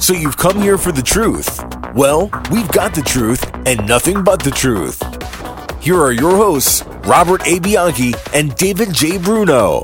So you've come here for the truth. Well, we've got the truth and nothing but the truth. Here are your hosts, Robert A. Bianchi and David J. Bruno.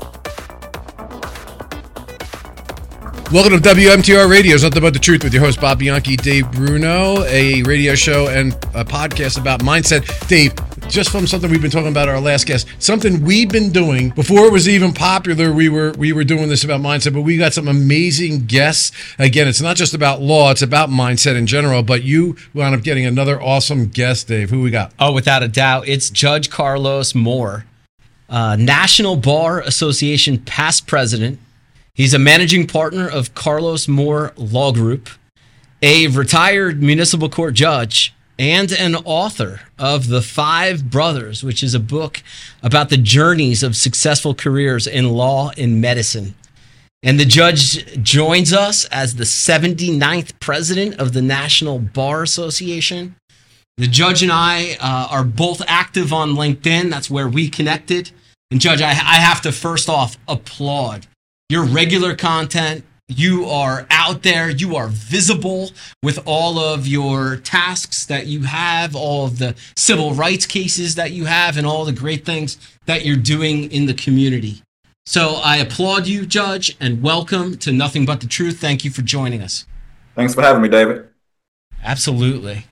Welcome to WMTR Radio. It's Nothing But the Truth with your host, Bob Bianchi, Dave Bruno, a radio show and a podcast about mindset. Dave, just from something we've been talking about our last guest, something we've been doing before it was even popular. We were doing this about mindset, but we got some amazing guests. Again, it's not just about law; it's about mindset in general. But you wound up getting another awesome guest, Dave. Who we got? Oh, without a doubt, it's Judge Carlos Moore, National Bar Association past president. He's a managing partner of Carlos Moore Law Group, a retired municipal court judge, and an author of The Five Brothers, which is a book about the journeys of successful careers in law and medicine. And the judge joins us as the 79th president of the National Bar Association. The judge and I are both active on LinkedIn. That's where we connected. And Judge, I have to first off applaud your regular content. You are out there. You are visible with all of your tasks that you have, all of the civil rights cases that you have, and all the great things that you're doing in the community. So I applaud you, Judge, and welcome to Nothing But the Truth. Thank you for joining us. Thanks for having me, David. Absolutely.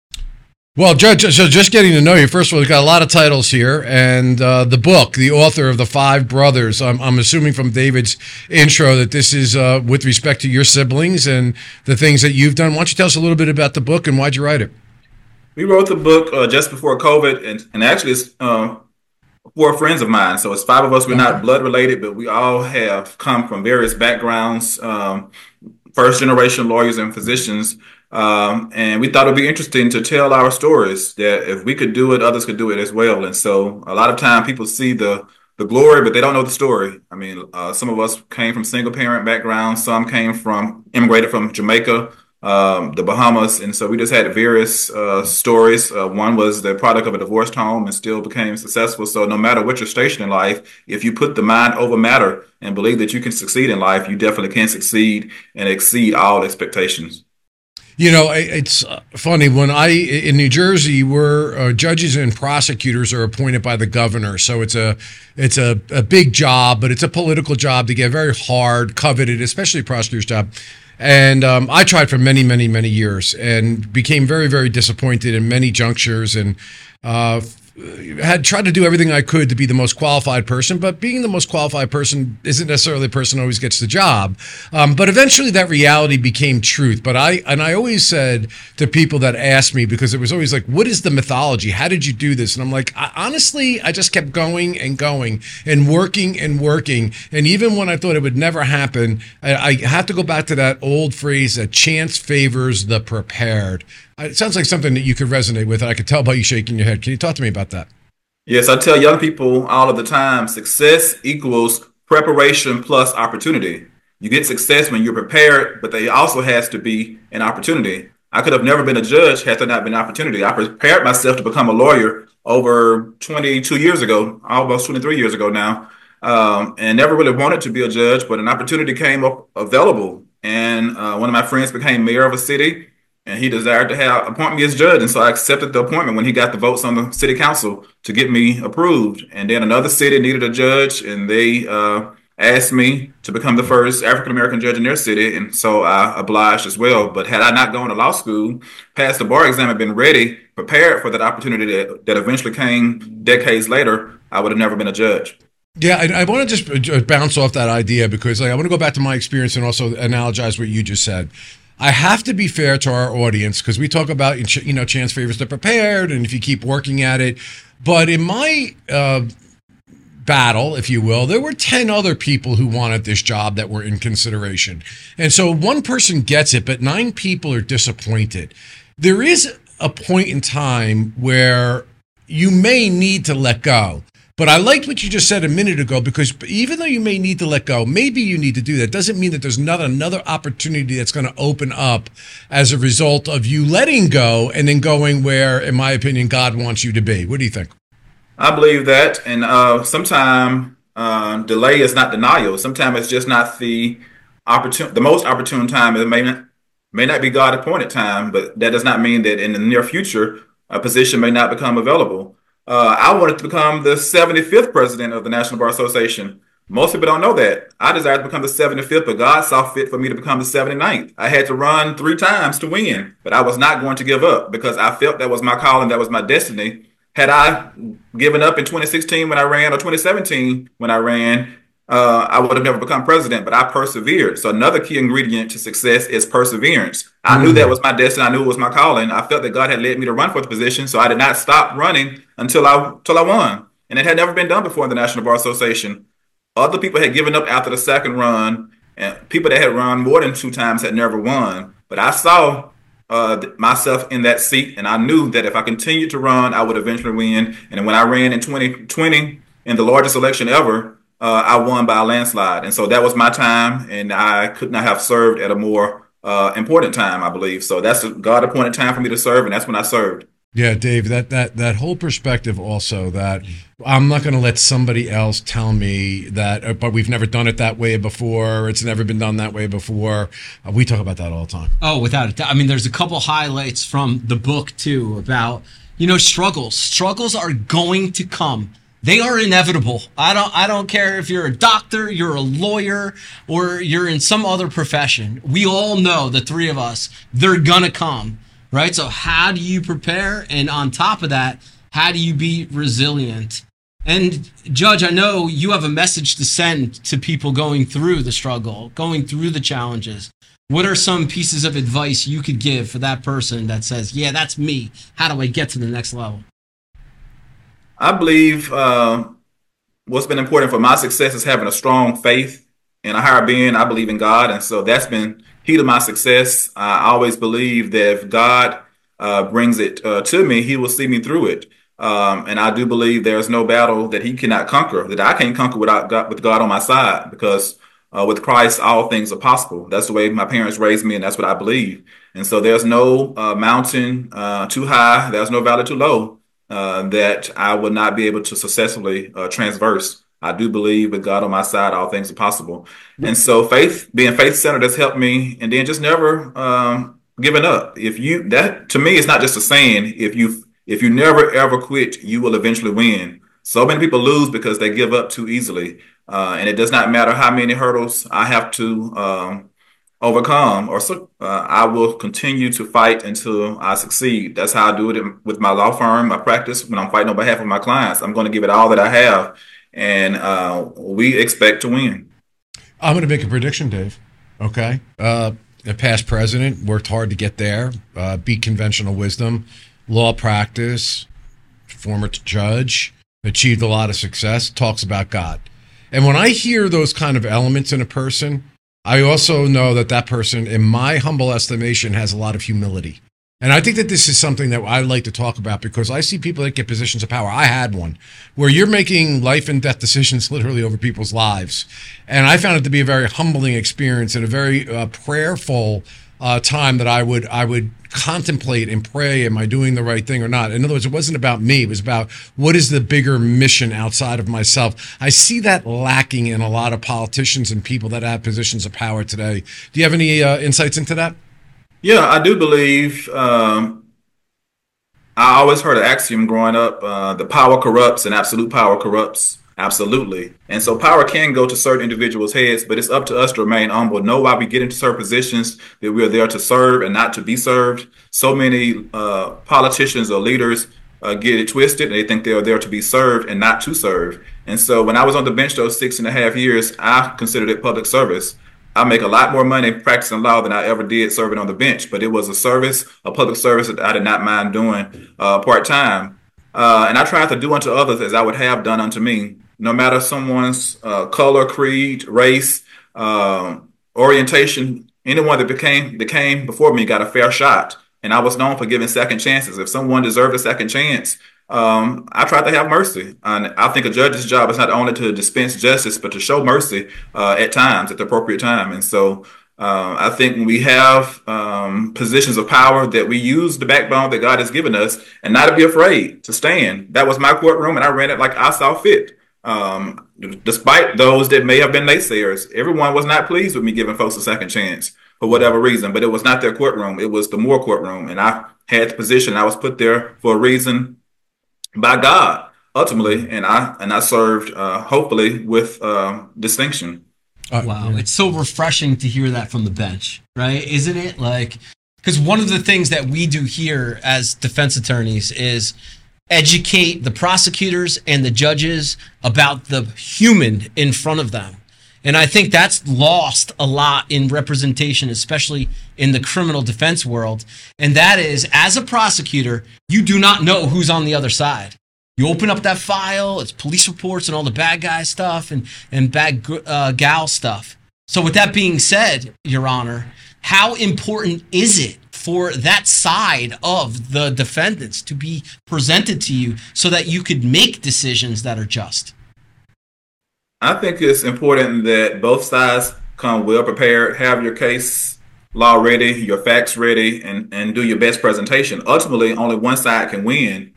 Well, Judge, so just getting to know you, first of all, we've got a lot of titles here, and the book, the author of The Five Brothers, I'm assuming from David's intro that this is with respect to your siblings and the things that you've done. Why don't you tell us a little bit about the book and why'd you write it? We wrote the book just before COVID, and actually it's four friends of mine, so it's five of us. We're not blood related, but we all have come from various backgrounds, first-generation lawyers and physicians. And we thought it would be interesting to tell our stories, that if we could do it, others could do it as well. And so a lot of time people see the glory, but they don't know the story. I mean, some of us came from single parent backgrounds. Some immigrated from Jamaica, the Bahamas. And so we just had various stories. One was the product of a divorced home and still became successful. So no matter what your station in life, if you put the mind over matter and believe that you can succeed in life, you definitely can succeed and exceed all expectations. You know, it's funny, in New Jersey, where judges and prosecutors are appointed by the governor. So it's a big job, but it's a political job to get, very hard, coveted, especially a prosecutor's job. And I tried for many, many, many years and became very, very disappointed in many junctures, and had tried to do everything I could to be the most qualified person, but being the most qualified person isn't necessarily the person who always gets the job. But eventually that reality became truth. But I always said to people that asked me, because it was always like, what is the mythology? How did you do this? And I'm like, honestly, I just kept going and going and working and working. And even when I thought it would never happen, I have to go back to that old phrase that chance favors the prepared. It sounds like something that you could resonate with. I could tell by you shaking your head. Can you talk to me about that? Yes, I tell young people all of the time, success equals preparation plus opportunity. You get success when you're prepared, but there also has to be an opportunity. I could have never been a judge had there not been an opportunity. I prepared myself to become a lawyer over 22 years ago, almost 23 years ago now, and never really wanted to be a judge, but an opportunity came up available. And one of my friends became mayor of a city, and he desired to appoint me as judge. And so I accepted the appointment when he got the votes on the city council to get me approved. And then another city needed a judge, and they asked me to become the first African-American judge in their city. And so I obliged as well. But had I not gone to law school, passed the bar exam, and been ready, prepared for that opportunity that eventually came decades later, I would have never been a judge. Yeah, I want to just bounce off that idea, because I want to go back to my experience and also analogize what you just said. I have to be fair to our audience, because we talk about, chance favors the prepared, and if you keep working at it. But in my battle, if you will, there were 10 other people who wanted this job that were in consideration. And so one person gets it, but 9 people are disappointed. There is a point in time where you may need to let go. But I liked what you just said a minute ago, because even though you may need to let go, maybe you need to do that. Doesn't mean that there's not another opportunity that's going to open up as a result of you letting go and then going where, in my opinion, God wants you to be. What do you think? I believe that. And sometimes delay is not denial. Sometimes it's just not the most opportune time. It may may not be God appointed time, but that does not mean that in the near future, a position may not become available. I wanted to become the 75th president of the National Bar Association. Most people don't know that. I desired to become the 75th, but God saw fit for me to become the 79th. I had to run 3 times to win, but I was not going to give up because I felt that was my calling, that was my destiny. Had I given up in 2016 when I ran, or 2017 when I ran, I would have never become president, but I persevered. So another key ingredient to success is perseverance. I knew that was my destiny. I knew it was my calling. I felt that God had led me to run for the position, so I did not stop running until I won. And it had never been done before in the National Bar Association. Other people had given up after the second run, and people that had run more than 2 times had never won. But I saw myself in that seat, and I knew that if I continued to run, I would eventually win. And when I ran in 2020 in the largest election ever, I won by a landslide. And so that was my time, and I could not have served at a more important time, I believe. So that's a God appointed time for me to serve, and that's when I served. Yeah, Dave, that whole perspective also, that I'm not going to let somebody else tell me that, but we've never done it that way before. It's never been done that way before. We talk about that all the time. Oh, without a doubt. I mean, there's a couple highlights from the book too about, struggles. Struggles are going to come. They are inevitable. I don't care if you're a doctor, you're a lawyer, or you're in some other profession. We all know, the three of us, they're going to come. Right? So how do you prepare? And on top of that, how do you be resilient? And Judge, I know you have a message to send to people going through the struggle, going through the challenges. What are some pieces of advice you could give for that person that says, yeah, that's me. How do I get to the next level? I believe what's been important for my success is having a strong faith in a higher being. I believe in God. And so that's been key to my success. I always believe that if God brings it to me, he will see me through it. And I do believe there's no battle that he cannot conquer, that I can't conquer without God, with God on my side, because with Christ, all things are possible. That's the way my parents raised me, and that's what I believe. And so there's no mountain too high, there's no valley too low that I would not be able to successfully transverse. I do believe with God on my side, all things are possible. And so being faith-centered has helped me, and then just never giving up. That to me, it's not just a saying. If you never ever quit, you will eventually win. So many people lose because they give up too easily. And it does not matter how many hurdles I have to overcome, I will continue to fight until I succeed. That's how I do it with my law firm, my practice. When I'm fighting on behalf of my clients, I'm going to give it all that I have. And we expect to win. I'm going to make a prediction, Dave. Okay. A past president, worked hard to get there, beat conventional wisdom, law practice, former judge, achieved a lot of success, talks about God. And when I hear those kind of elements in a person, I also know that person, in my humble estimation, has a lot of humility. And I think that this is something that I like to talk about, because I see people that get positions of power. I had one where you're making life and death decisions literally over people's lives. And I found it to be a very humbling experience and a very prayerful time that I would contemplate and pray, am I doing the right thing or not? In other words, it wasn't about me. It was about what is the bigger mission outside of myself. I see that lacking in a lot of politicians and people that have positions of power today. Do you have any insights into that? Yeah, I do believe. I always heard an axiom growing up: the power corrupts, and absolute power corrupts. Absolutely. And so power can go to certain individuals' heads, but it's up to us to remain humble, know why we get into certain positions, that we are there to serve and not to be served. So many politicians or leaders get it twisted. They think they are there to be served and not to serve. And so when I was on the bench those 6.5 years, I considered it public service. I make a lot more money practicing law than I ever did serving on the bench, but it was a public service that I did not mind doing part-time. And I tried to do unto others as I would have done unto me. No matter someone's color, creed, race, orientation, anyone that came before me got a fair shot. And I was known for giving second chances. If someone deserved a second chance, I tried to have mercy. And I think a judge's job is not only to dispense justice, but to show mercy at times, at the appropriate time. And so I think when we have positions of power, that we use the backbone that God has given us and not to be afraid to stand. That was my courtroom, and I ran it like I saw fit. Despite those that may have been naysayers, everyone was not pleased with me giving folks a second chance. for whatever reason. But it was not their courtroom. It was the Moore courtroom. And I had the position. I was put there for a reason by God, ultimately. And I served, hopefully, with distinction. Wow. It's so refreshing to hear that from the bench, right? Isn't it? Like, because one of the things that we do here as defense attorneys is educate the prosecutors and the judges about the human in front of them. And I think that's lost a lot in representation, especially in the criminal defense world. And that is, as a prosecutor, you do not know who's on the other side. You open up that file, it's police reports and all the bad guy stuff and bad gal stuff. So with that being said, Your Honor, how important is it for that side of the defendants to be presented to you so that you could make decisions that are just? I think it's important that both sides come well prepared, have your case law ready, your facts ready, and do your best presentation. Ultimately, only one side can win.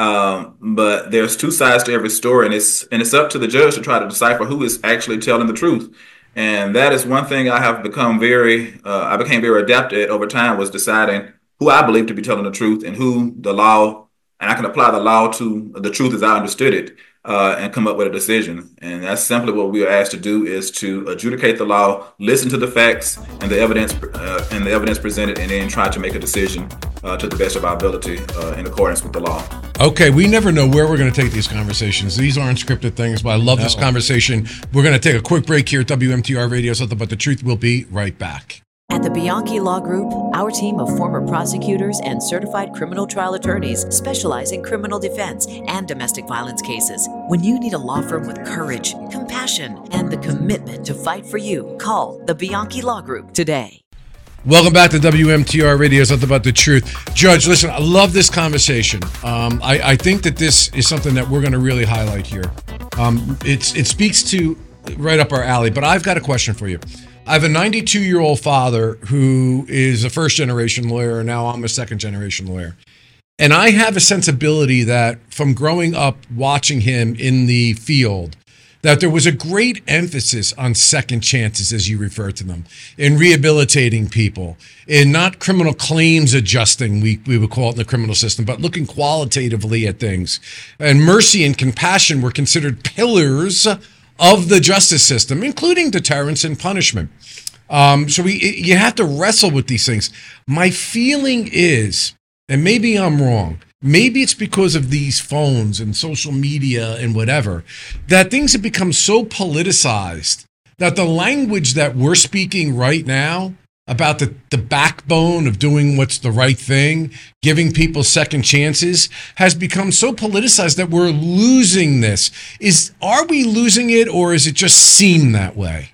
But there's two sides to every story, and it's up to the judge to try to decipher who is actually telling the truth. And that is one thing I have become I became very adept at over time, was deciding who I believe to be telling the truth and who the law, and I can apply the law to the truth as I understood it, and come up with a decision. And that's simply what we are asked to do, is to adjudicate the law, listen to the facts and the evidence presented, and then try to make a decision to the best of our ability in accordance with the law. Okay, we never know where we're going to take these conversations. These aren't scripted things, but I love this conversation. We're going to take a quick break here at WMTR Radio. Something But the Truth. We'll be right back. At the Bianchi Law Group, our team of former prosecutors and certified criminal trial attorneys specialize in criminal defense and domestic violence cases. When you need a law firm with courage, compassion, and the commitment to fight for you, call the Bianchi Law Group today. Welcome back to WMTR Radio, Something About the Truth. Judge, listen, I love this conversation. I think that this is something that we're going to really highlight here. It speaks to right up our alley, but I've got a question for you. I have a 92-year-old father who is a first-generation lawyer, and now I'm a second-generation lawyer. And I have a sensibility that from growing up watching him in the field, that there was a great emphasis on second chances, as you refer to them, in rehabilitating people, in not criminal claims adjusting, we would call it in the criminal system, but looking qualitatively at things. And mercy and compassion were considered pillars of the justice system, including deterrence and punishment. So you have to wrestle with these things. My feeling is, and maybe I'm wrong, maybe it's because of these phones and social media and whatever, that things have become so politicized that the language that we're speaking right now about the backbone of doing what's the right thing, giving people second chances, has become so politicized that we're losing this. Are we losing it, or is it just seem that way?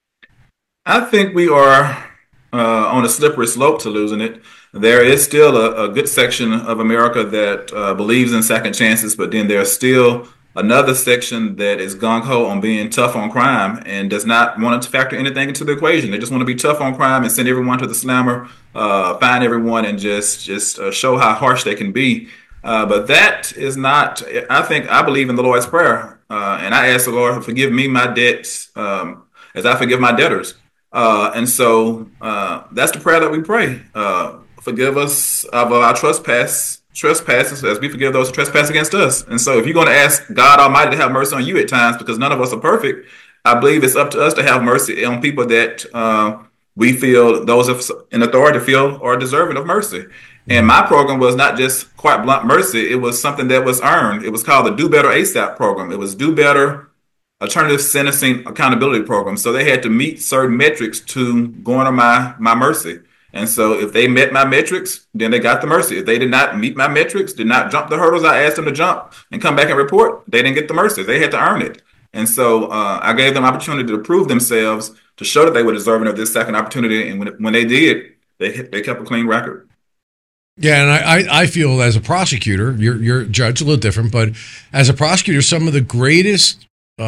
I think we are on a slippery slope to losing it. There is still a good section of America that believes in second chances, but then there's still another section that is gung-ho on being tough on crime and does not want to factor anything into the equation. They just want to be tough on crime and send everyone to the slammer, find everyone, and just show how harsh they can be. But that is not, I believe in the Lord's Prayer, and I ask the Lord, forgive me my debts as I forgive my debtors. And so that's the prayer that we pray. Forgive us of our trespasses as we forgive those who trespass against us. And so if you're going to ask God Almighty to have mercy on you at times, because none of us are perfect, I believe it's up to us to have mercy on people that we feel, those in authority feel are deserving of mercy. And my program was not just quite blunt mercy. It was something that was earned. It was called the Do Better ASAP program. It was Do Better Alternative Sentencing Accountability Program. So they had to meet certain metrics to garner my mercy. And so if they met my metrics, then they got the mercy. If they did not meet my metrics, did not jump the hurdles I asked them to jump and come back and report, they didn't get the mercy. They had to earn it. And so I gave them opportunity to prove themselves, to show that they were deserving of this second opportunity. And when they did, they kept a clean record. Yeah, and I feel as a prosecutor, you're a judge, a little different, but as a prosecutor, some of the greatest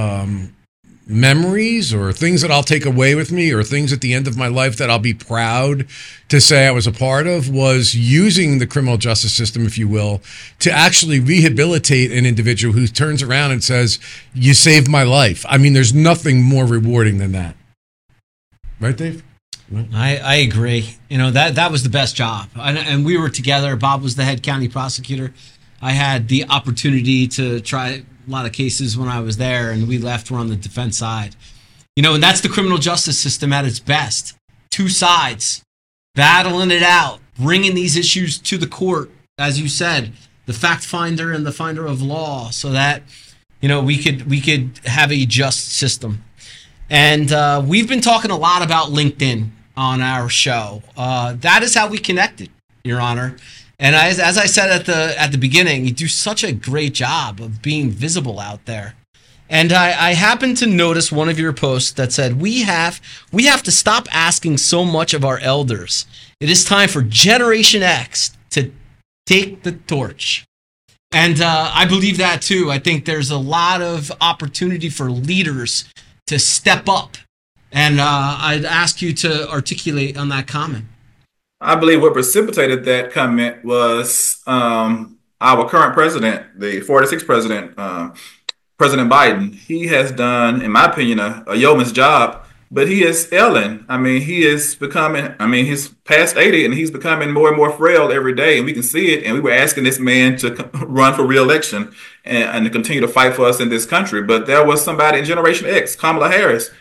memories or things that I'll take away with me or things at the end of my life that I'll be proud to say I was a part of was using the criminal justice system, if you will, to actually rehabilitate an individual who turns around and says, you saved my life. I mean, there's nothing more rewarding than that. Right, Dave? I agree. That was the best job. And we were together. Bob was the head county prosecutor. I had the opportunity to try a lot of cases when I was there, and we left. We're on the defense side. And that's the criminal justice system at its best. Two sides battling it out, bringing these issues to the court, as you said, the fact finder and the finder of law, so that we could have a just system. And we've been talking a lot about LinkedIn on our show. That is how we connected, Your Honor. And as I said at the beginning, you do such a great job of being visible out there. And I happened to notice one of your posts that said, we have to stop asking so much of our elders. It is time for Generation X to take the torch. And I believe that too. I think there's a lot of opportunity for leaders to step up. And I'd ask you to articulate on that comment. I believe what precipitated that comment was our current president, the 46th president, President Biden. He has done, in my opinion, a yeoman's job, but he is ailing. He is becoming, he's past 80 and he's becoming more and more frail every day, and we can see it. And we were asking this man to run for re-election and to continue to fight for us in this country. But there was somebody in Generation X, Kamala Harris,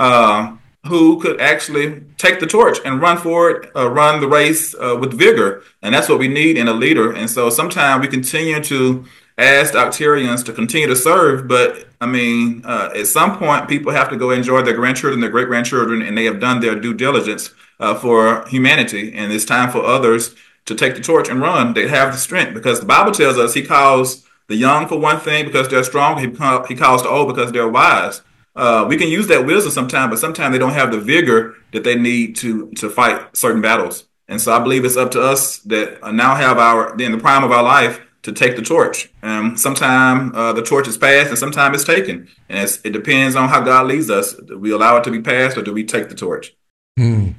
who could actually take the torch and run for it, run the race with vigor. And that's what we need in a leader. And so sometimes we continue to ask Octarians to continue to serve, but at some point, people have to go enjoy their grandchildren, their great-grandchildren, and they have done their due diligence for humanity. And it's time for others to take the torch and run. They have the strength, because the Bible tells us he calls the young for one thing because they're strong. He calls the old because they're wise. We can use that wisdom sometimes, but sometimes they don't have the vigor that they need to fight certain battles. And so I believe it's up to us that now have in the prime of our life to take the torch. Sometimes the torch is passed and sometimes it's taken. And it depends on how God leads us. Do we allow it to be passed or do we take the torch? When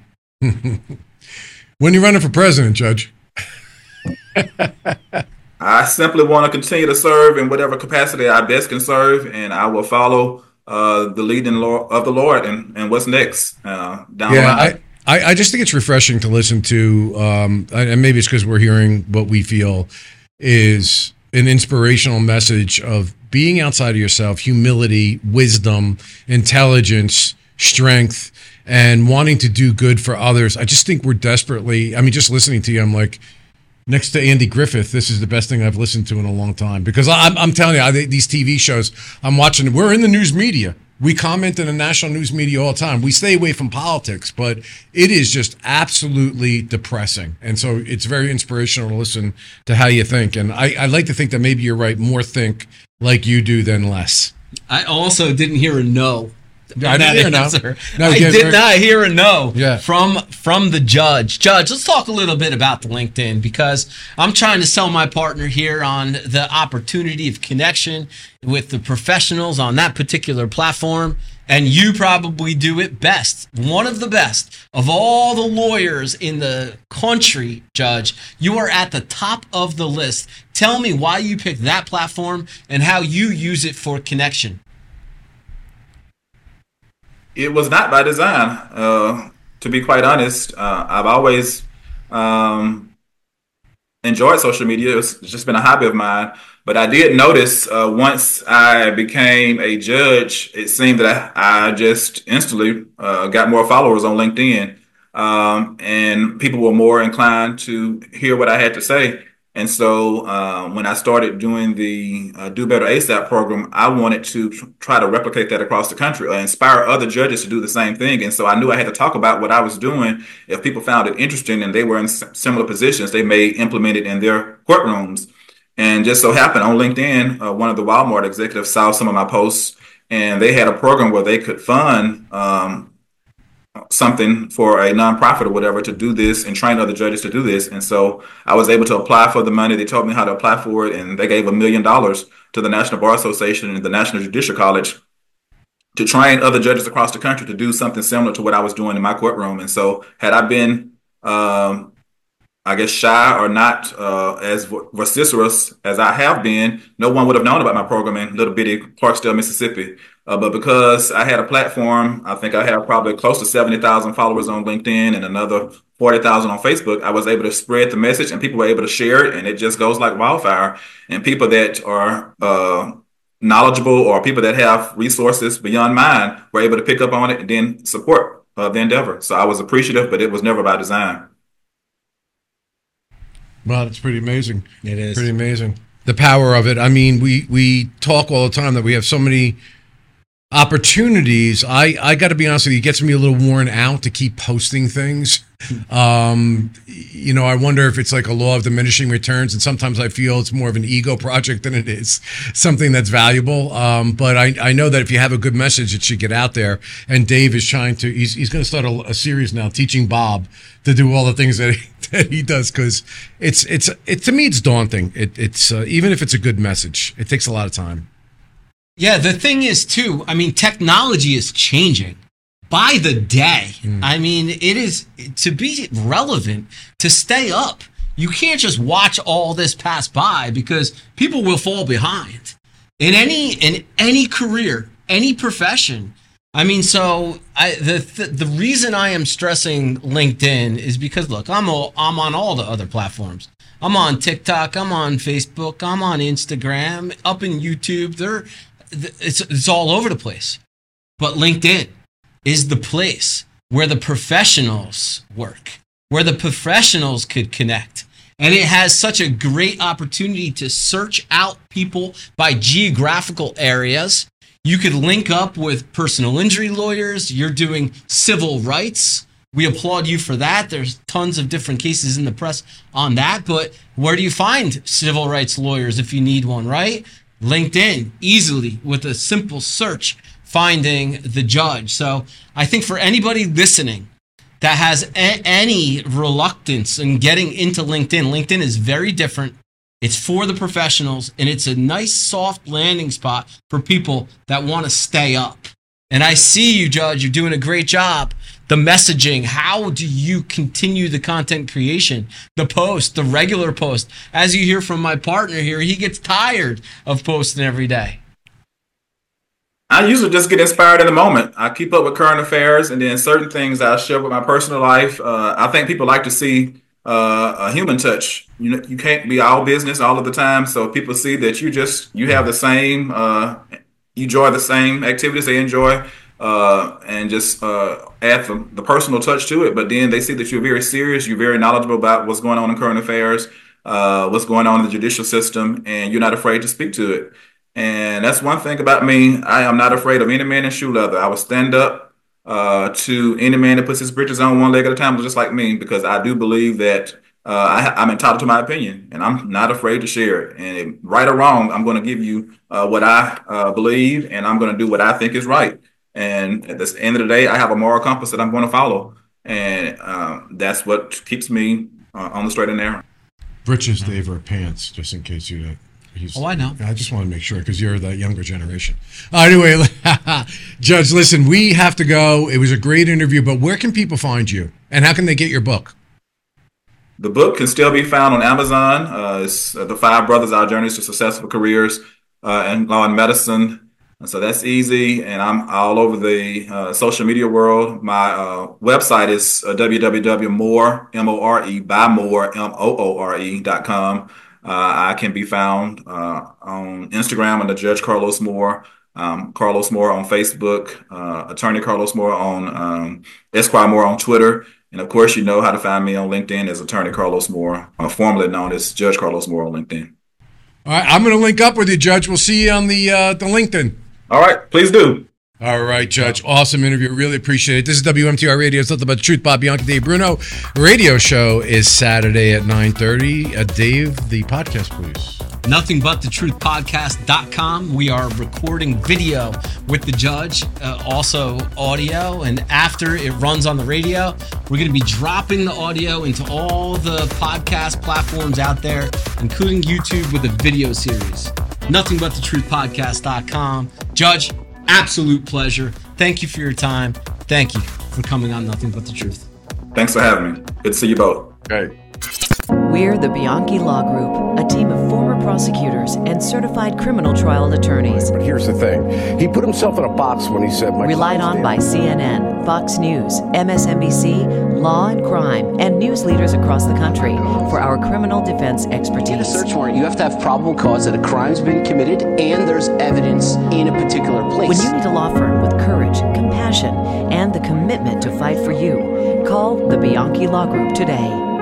you're running for president, Judge? I simply want to continue to serve in whatever capacity I best can serve, and I will follow the leading of the Lord and what's next down the line. I just think it's refreshing to listen to, and maybe it's because we're hearing what we feel is an inspirational message of being outside of yourself, humility, wisdom, intelligence, strength, and wanting to do good for others. I just think we're desperately, just listening to you, I'm like, next to Andy Griffith, this is the best thing I've listened to in a long time. Because I'm telling you, these TV shows I'm watching, we're in the news media. We comment in the national news media all the time. We stay away from politics, but it is just absolutely depressing. And so it's very inspirational to listen to how you think. And I like to think that maybe you're right, more think like you do than less. I also didn't hear a no. I didn't hear a no. No, I did not hear a no yeah. from the judge. Judge, let's talk a little bit about the LinkedIn, because I'm trying to sell my partner here on the opportunity of connection with the professionals on that particular platform, and you probably do it best. One of the best of all the lawyers in the country, Judge. You are at the top of the list. Tell me why you picked that platform and how you use it for connection. It was not by design, to be quite honest. I've always enjoyed social media. It's just been a hobby of mine. But I did notice once I became a judge, it seemed that I just instantly got more followers on LinkedIn. And people were more inclined to hear what I had to say. And so when I started doing the Do Better ASAP program, I wanted to try to replicate that across the country, inspire other judges to do the same thing. And so I knew I had to talk about what I was doing. If people found it interesting and they were in similar positions, they may implement it in their courtrooms. And just so happened on LinkedIn, one of the Walmart executives saw some of my posts, and they had a program where they could fund something for a nonprofit or whatever to do this and train other judges to do this. And so I was able to apply for the money. They told me how to apply for it, and they gave $1 million to the National Bar Association and the National Judicial College to train other judges across the country to do something similar to what I was doing in my courtroom. And so had I been, shy or not as vociferous as I have been, no one would have known about my program in little bitty Clarksdale, Mississippi. But because I had a platform, I think I have probably close to 70,000 followers on LinkedIn and another 40,000 on Facebook. I was able to spread the message and people were able to share it, and it just goes like wildfire. And people that are knowledgeable or people that have resources beyond mine were able to pick up on it and then support the endeavor. So I was appreciative, but it was never by design. Well, it's pretty amazing. It is. Pretty amazing. The power of it. I mean, we talk all the time that we have so many opportunities. I got to be honest with you, it gets me a little worn out to keep posting things. I wonder if it's like a law of diminishing returns, and sometimes I feel it's more of an ego project than it is something that's valuable. But I know that if you have a good message, it should get out there. And Dave is trying to. He's going to start a series now, teaching Bob to do all the things that he does, because it's to me it's daunting. It's even if it's a good message, it takes a lot of time. Yeah, the thing is, too, I mean, technology is changing by the day. I mean, it is, to be relevant, to stay up, you can't just watch all this pass by, because people will fall behind in any career, any profession. I mean, so the reason I am stressing LinkedIn is because, look, I'm on all the other platforms. I'm on TikTok, I'm on Facebook, I'm on Instagram, up in YouTube. It's all over the place. But LinkedIn is the place where the professionals work, where the professionals could connect. And it has such a great opportunity to search out people by geographical areas. You could link up with personal injury lawyers. You're doing civil rights. We applaud you for that. There's tons of different cases in the press on that. But where do you find civil rights lawyers if you need one, right? LinkedIn, easily, with a simple search, finding the judge. So I think for anybody listening that has any reluctance in getting into LinkedIn, LinkedIn is very different. It's for the professionals, and it's a nice soft landing spot for people that want to stay up. And I see you, Judge, you're doing a great job. The messaging, how do you continue the content creation, the post, the regular post? As you hear from my partner here, he gets tired of posting every day. I usually just get inspired in the moment. I keep up with current affairs, and then certain things I share with my personal life. I think people like to see a human touch. You can't be all business all of the time. So people see that you have the same, you enjoy the same activities they enjoy, and just add the personal touch to it. But then they see that you're very serious, you're very knowledgeable about what's going on in current affairs, what's going on in the judicial system, and you're not afraid to speak to it. And that's one thing about me. I am not afraid of any man in shoe leather. I will stand up to any man that puts his britches on one leg at a time, just like me, because I do believe that I'm entitled to my opinion, and I'm not afraid to share it. And right or wrong, I'm going to give you what I believe, and I'm going to do what I think is right. And at the end of the day, I have a moral compass that I'm going to follow, and that's what keeps me on the straight and narrow. Britches, Dave, or pants, just in case you don't. I know. I just want to make sure, because you're the younger generation. Anyway, Judge, listen, we have to go. It was a great interview, but where can people find you, and how can they get your book? The book can still be found on Amazon. It's The Five Brothers, Our Journeys to Successful Careers in Law and Medicine. And so that's easy, and I'm all over the social media world. My website is www.more.com. I can be found on Instagram under Judge Carlos Moore, Carlos Moore on Facebook, Attorney Carlos Moore on Esquire Moore on Twitter. And of course, you know how to find me on LinkedIn as Attorney Carlos Moore, formerly known as Judge Carlos Moore on LinkedIn. All right, I'm going to link up with you, Judge. We'll see you on the LinkedIn. All right, please do. All right, Judge. Awesome interview. Really appreciate it. This is WMTR Radio. It's Nothing But the Truth. Bob Bianchi, Dave Bruno. Radio show is Saturday at 9:30. Dave, the podcast, please. NothingButTheTruthPodcast.com. We are recording video with the judge, also audio. And after it runs on the radio, we're going to be dropping the audio into all the podcast platforms out there, including YouTube, with a video series. NothingButTheTruthPodcast.com. Judge, absolute pleasure. Thank you for your time. Thank you for coming on Nothing But the Truth. Thanks for having me. Good to see you both. Great. We're the Bianchi Law Group, a team of former prosecutors and certified criminal trial attorneys. But here's the thing. He put himself in a box when he said... Relied on by CNN, Fox News, MSNBC, Law and Crime, and news leaders across the country for our criminal defense expertise. In a search warrant, you have to have probable cause that a crime's been committed and there's evidence in a particular place. When you need a law firm with courage, compassion, and the commitment to fight for you, call the Bianchi Law Group today.